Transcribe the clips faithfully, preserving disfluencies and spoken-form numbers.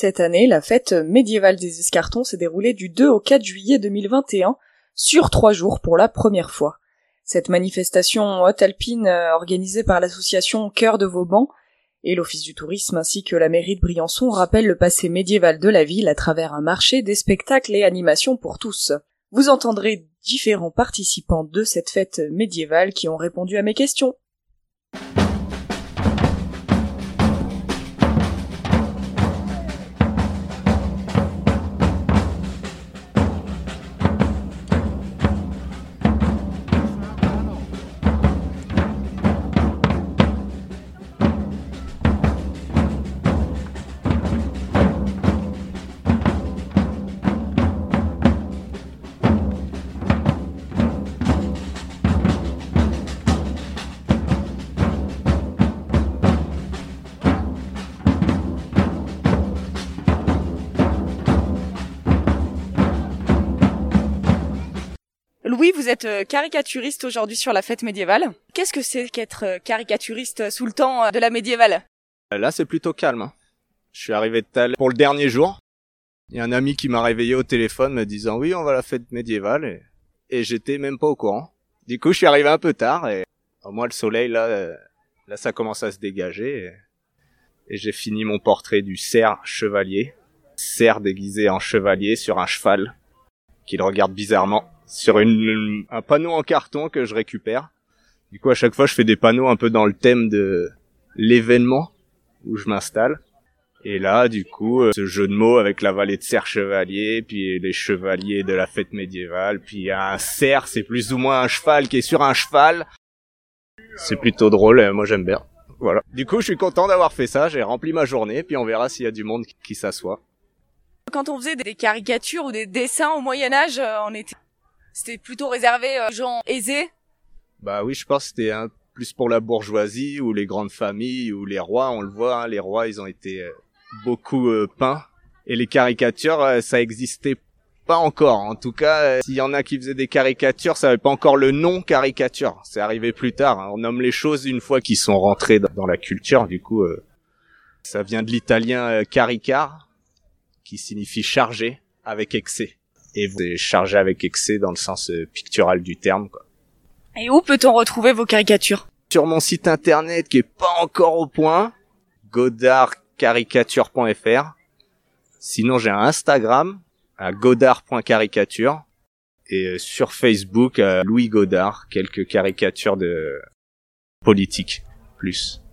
Cette année, la fête médiévale des Escartons s'est déroulée du deux au quatre juillet deux mille vingt et un, sur trois jours pour la première fois. Cette manifestation haute alpine euh, organisée par l'association Cœur de Vauban et l'Office du tourisme ainsi que la mairie de Briançon rappelle le passé médiéval de la ville à travers un marché, des spectacles et animations pour tous. Vous entendrez différents participants de cette fête médiévale qui ont répondu à mes questions. Louis, vous êtes caricaturiste aujourd'hui sur la fête médiévale. Qu'est-ce que c'est qu'être caricaturiste sous le temps de la médiévale ? Là, c'est plutôt calme. Je suis arrivé tout à l'heure pour le dernier jour. Il y a un ami qui m'a réveillé au téléphone me disant « Oui, on va à la fête médiévale. » et, et j'étais même pas au courant. Du coup, je suis arrivé un peu tard et au moins le soleil, là, là ça commence à se dégager. Et, et j'ai fini mon portrait du cerf chevalier. Cerf déguisé en chevalier sur un cheval qui le regarde bizarrement. Sur une, un panneau en carton que je récupère. Du coup, à chaque fois, je fais des panneaux un peu dans le thème de l'événement où je m'installe. Et là, du coup, ce jeu de mots avec la vallée de cerf chevalier, puis les chevaliers de la fête médiévale, puis un cerf, c'est plus ou moins un cheval qui est sur un cheval. C'est plutôt drôle, moi j'aime bien. Voilà. Du coup, je suis content d'avoir fait ça, j'ai rempli ma journée, puis on verra s'il y a du monde qui s'assoit. Quand on faisait des caricatures ou des dessins au Moyen-Âge, on était... C'était plutôt réservé aux gens aisés ? Bah oui, je pense que c'était un, plus pour la bourgeoisie ou les grandes familles ou les rois. On le voit, hein, les rois, ils ont été euh, beaucoup euh, peints. Et les caricatures, euh, ça existait pas encore. En tout cas, euh, s'il y en a qui faisaient des caricatures, ça avait pas encore le nom caricature. C'est arrivé plus tard. Hein. On nomme les choses une fois qu'ils sont rentrés dans la culture. Du coup, euh, ça vient de l'italien euh, caricar, qui signifie charger avec excès. Et vous êtes chargé avec excès dans le sens euh, pictural du terme, quoi. Et où peut-on retrouver vos caricatures ? Sur mon site internet qui est pas encore au point, godard caricature point f r. Sinon, j'ai un Instagram à godard point caricature et euh, sur Facebook à Louis Godard, quelques caricatures de politique plus.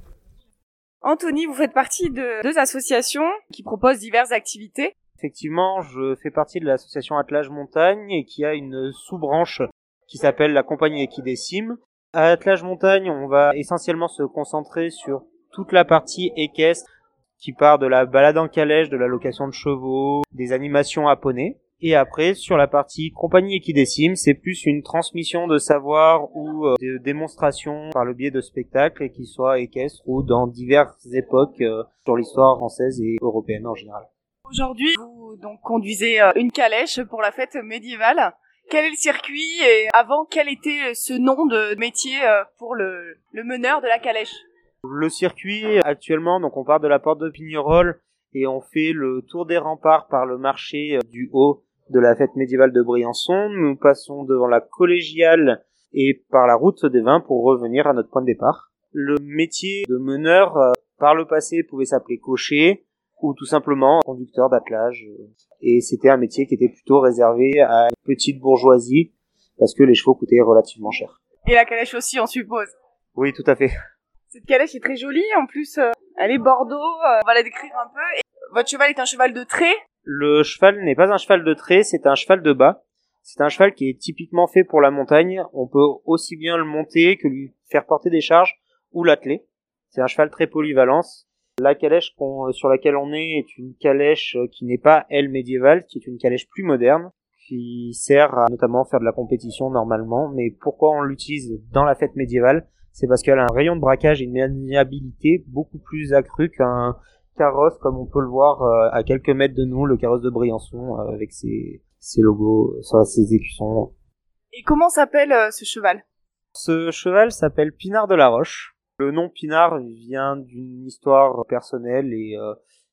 Anthony, vous faites partie de deux associations qui proposent diverses activités. Effectivement, je fais partie de l'association Attelage Montagne et qui a une sous-branche qui s'appelle la compagnie Equidécime. À Attelage Montagne, on va essentiellement se concentrer sur toute la partie équestre qui part de la balade en calèche, de la location de chevaux, des animations à poney. Et après, sur la partie compagnie Equidécime, c'est plus une transmission de savoir ou euh, de démonstrations par le biais de spectacles, et qui soient équestres ou dans diverses époques euh, sur l'histoire française et européenne en général. Aujourd'hui, vous donc conduisez une calèche pour la fête médiévale. Quel est le circuit et avant, quel était ce nom de métier pour le, le meneur de la calèche ? Le circuit actuellement, donc on part de la porte de Pignerol et on fait le tour des remparts par le marché du haut de la fête médiévale de Briançon. Nous passons devant la collégiale et par la route des vins pour revenir à notre point de départ. Le métier de meneur, par le passé, pouvait s'appeler cocher ou tout simplement conducteur d'attelage. Et c'était un métier qui était plutôt réservé à une petite bourgeoisie, parce que les chevaux coûtaient relativement cher. Et la calèche aussi, on suppose. Oui, tout à fait. Cette calèche est très jolie, en plus, euh, elle est bordeaux, euh, on va la décrire un peu. Et votre cheval est un cheval de trait ? Le cheval n'est pas un cheval de trait, c'est un cheval de bas. C'est un cheval qui est typiquement fait pour la montagne. On peut aussi bien le monter que lui faire porter des charges ou l'atteler. C'est un cheval très polyvalent. La calèche qu'on, sur laquelle on est est une calèche qui n'est pas, elle, médiévale, qui est une calèche plus moderne, qui sert à notamment faire de la compétition normalement. Mais pourquoi on l'utilise dans la fête médiévale ? C'est parce qu'elle a un rayon de braquage et une maniabilité beaucoup plus accrue qu'un carrosse, comme on peut le voir à quelques mètres de nous, le carrosse de Briançon, avec ses, ses logos, ses écussons. Et comment s'appelle euh, ce cheval ? Ce cheval s'appelle Pinard de la Roche. Le nom Pinard vient d'une histoire personnelle et euh,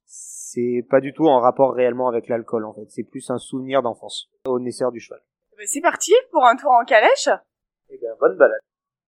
c'est pas du tout en rapport réellement avec l'alcool en fait. C'est plus un souvenir d'enfance au naisseur du cheval. C'est parti pour un tour en calèche. Eh bien, bonne balade.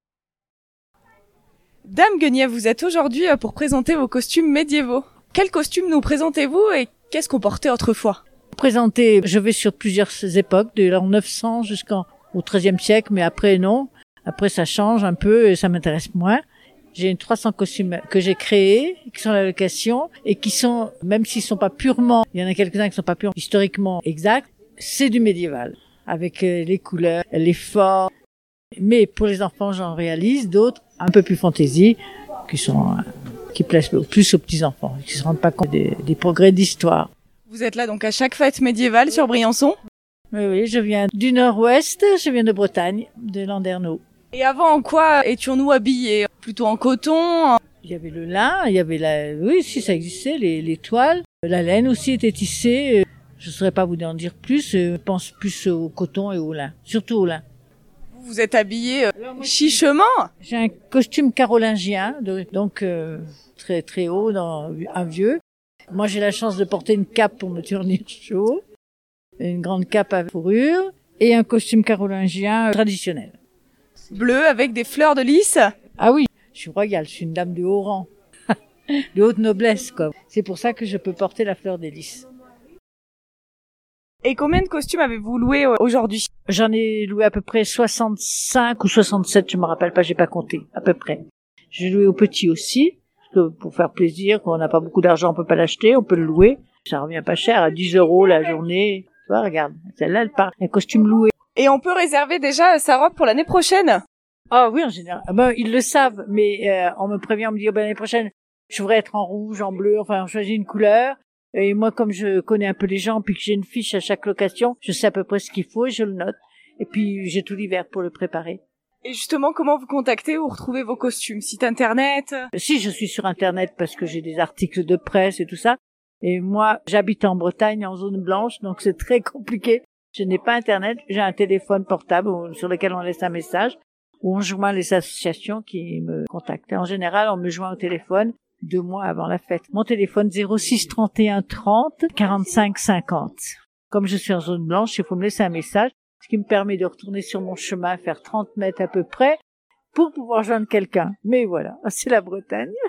Dame Guenièvre, vous êtes aujourd'hui pour présenter vos costumes médiévaux. Quels costumes nous présentez-vous et qu'est-ce qu'on portait autrefois? Présenter, je vais sur plusieurs époques, de l'an neuf cents jusqu'au treizième siècle, mais après non. Après ça change un peu et ça m'intéresse moins. J'ai une trois cents costumes que j'ai créés, qui sont à la location et qui sont, même s'ils sont pas purement, il y en a quelques-uns qui sont pas purement historiquement exacts, c'est du médiéval. Avec les couleurs, les formes. Mais pour les enfants, j'en réalise d'autres un peu plus fantaisie, qui sont, qui plaisent plus aux petits enfants, qui se rendent pas compte des, des progrès d'histoire. Vous êtes là donc à chaque fête médiévale sur Briançon? Oui, oui, je viens du nord-ouest, je viens de Bretagne, de Landerneau. Et avant, en quoi étions-nous habillés? Plutôt en coton? Il y avait le lin, il y avait la, oui, si ça existait, les, les toiles. La laine aussi était tissée. Je ne saurais pas vous en dire plus, je pense plus au coton et au lin, surtout au lin. Vous êtes habillé euh, chichement? J'ai un costume carolingien, donc euh, très très haut, dans un vieux. Moi, j'ai la chance de porter une cape pour me tenir chaud, une grande cape à fourrure et un costume carolingien traditionnel. Bleu avec des fleurs de lys? Ah oui, je suis royale, je suis une dame de haut rang, de haute noblesse, quoi. C'est pour ça que je peux porter la fleur des lys. Et combien de costumes avez-vous loué aujourd'hui? J'en ai loué à peu près soixante-cinq ou soixante-sept, je me rappelle pas, j'ai pas compté, à peu près. J'ai loué au petit aussi, parce que pour faire plaisir, quand on n'a pas beaucoup d'argent, on peut pas l'acheter, on peut le louer. Ça revient pas cher, à dix euros la journée. Tu vois, regarde, celle-là, elle part, un costume loué. Et on peut réserver déjà sa robe pour l'année prochaine? Ah oui, en général. Ben, ils le savent, mais euh, on me prévient, on me dit, oh, ben, l'année prochaine, je voudrais être en rouge, en bleu, enfin, on choisit une couleur. Et moi, comme je connais un peu les gens, puis que j'ai une fiche à chaque location, je sais à peu près ce qu'il faut et je le note. Et puis, j'ai tout l'hiver pour le préparer. Et justement, comment vous contactez ou retrouvez vos costumes? Site internet? Si, je suis sur internet parce que j'ai des articles de presse et tout ça. Et moi, j'habite en Bretagne, en zone blanche, donc c'est très compliqué. Je n'ai pas internet, j'ai un téléphone portable sur lequel on laisse un message, où on joint les associations qui me contactent. Et en général, on me joint au téléphone deux mois avant la fête. Mon téléphone zéro six trente et un trente quarante-cinq cinquante. Comme je suis en zone blanche, il faut me laisser un message, ce qui me permet de retourner sur mon chemin, faire trente mètres à peu près, pour pouvoir joindre quelqu'un. Mais voilà, c'est la Bretagne.